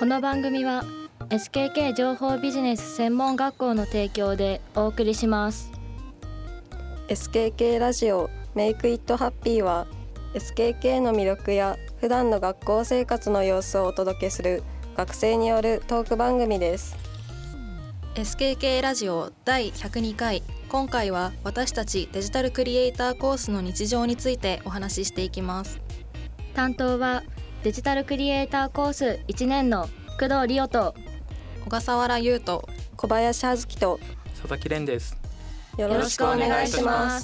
この番組は SKK 情報ビジネス専門学校の提供でお送りします。 SKK ラジオ Make It Happy は SKK の魅力や普段の学校生活の様子をお届けする学生によるトーク番組です。 SKK ラジオ第102回、今回は私たちデジタルクリエイターコースの日常についてお話ししていきます。 担当はデジタルクリエイターコース1年の工藤理央と小笠原優と小林葉月と佐々木蓮です。 よろしくお願いします。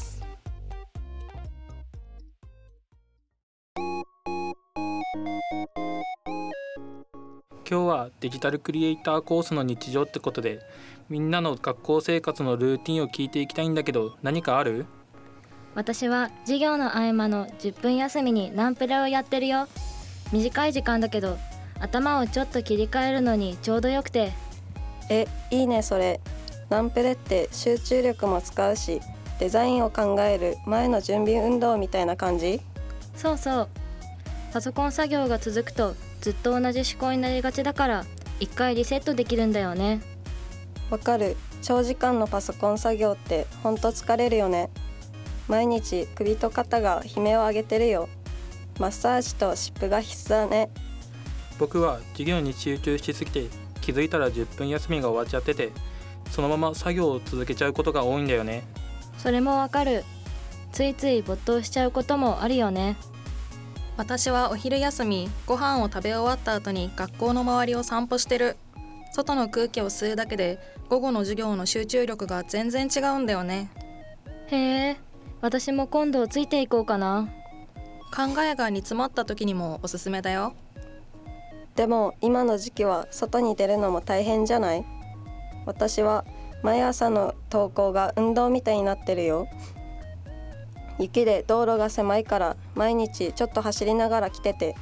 今日はデジタルクリエイターコースの日常ってことで、みんなの学校生活のルーティンを聞いていきたいんだけど、何かある？ 私は授業の合間の10分休みにナンプレをやってるよ。短い時間だけど頭をちょっと切り替えるのにちょうどよくて。 いいねそれ。ナンプレって集中力も使うし、デザインを考える前の準備運動みたいな感じ？ そうそう。パソコン作業が続くとずっと同じ思考になりがちだから、一回リセットできるんだよね。 わかる。長時間のパソコン作業ってほんと疲れるよね。毎日首と肩が悲鳴を上げてるよ。マッサージと湿布が必須だね。 僕は授業に集中しすぎて気づいたら10分休みが終わっちゃってて、そのまま作業を続けちゃうことが多いんだよね。 それもわかる。ついつい没頭しちゃうこともあるよね。 私はお昼休みご飯を食べ終わった後に学校の周りを散歩してる。外の空気を吸うだけで午後の授業の集中力が全然違うんだよね。 へえ、私も今度ついていこうかな。 考えが煮詰まった時にもおすすめだよ。 でも今の時期は外に出るのも大変じゃない？私は毎朝の登校が運動みたいになってるよ。雪で道路が狭いから毎日ちょっと走りながら来てて。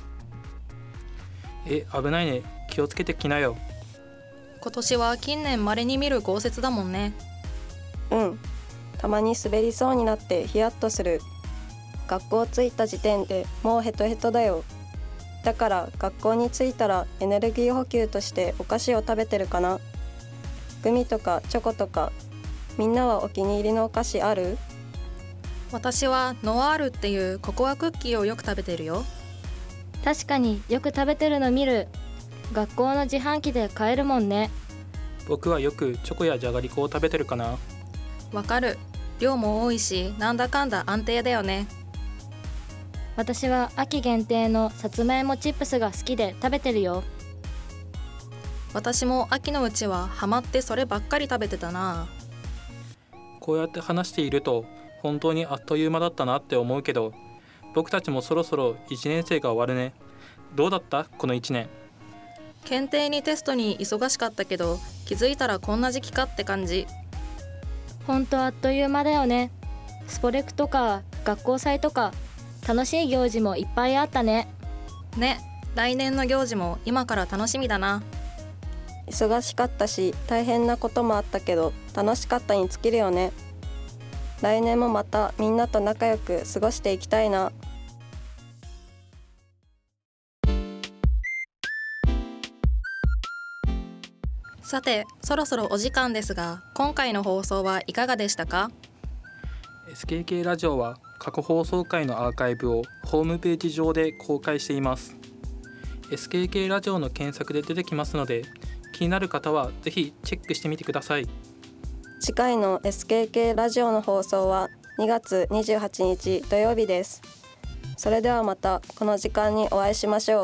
危ないね。気をつけてきなよ。 今年は近年稀に見る豪雪だもんね。 たまに滑りそうになってヒヤッとする。学校着いた時点でもうヘトヘトだよ。だから学校に着いたらエネルギー補給としてお菓子を食べてるかな。グミとかチョコとか。みんなはお気に入りのお菓子ある？ 私はノワールっていうココアクッキーをよく食べてるよ。 確かによく食べてるの見る。学校の自販機で買えるもんね。 僕はよくチョコやじゃがりこを食べてるかな。 わかる。量も多いし、なんだかんだ安定だよね。 私は秋限定のさつまいもチップスが好きで食べてるよ。 私も秋のうちはハマってそればっかり食べてたな。 こうやって話していると本当にあっという間だったなって思うけど、僕たちもそろそろ1年生が終わるね。どうだったこの1年？ 検定にテストに忙しかったけど、気づいたらこんな時期かって感じ。 ほんとあっという間だよね。スポレクとか学校祭とか楽しい行事もいっぱいあったね。 来年の行事も今から楽しみだな。 忙しかったし大変なこともあったけど楽しかったに尽きるよね。来年もまたみんなと仲良く過ごしていきたいな。 さて、そろそろお時間ですが、今回の放送はいかがでしたか？ SKK ラジオは過去放送回のアーカイブをホームページ上で公開しています。 SKK ラジオの検索で出てきますので、気になる方はぜひチェックしてみてください。 次回の SKK ラジオの放送は2月28日土曜日です。それではまたこの時間にお会いしましょう。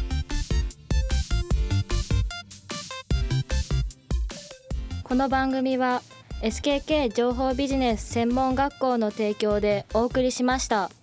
この番組は SKK 情報ビジネス専門学校の提供でお送りしました。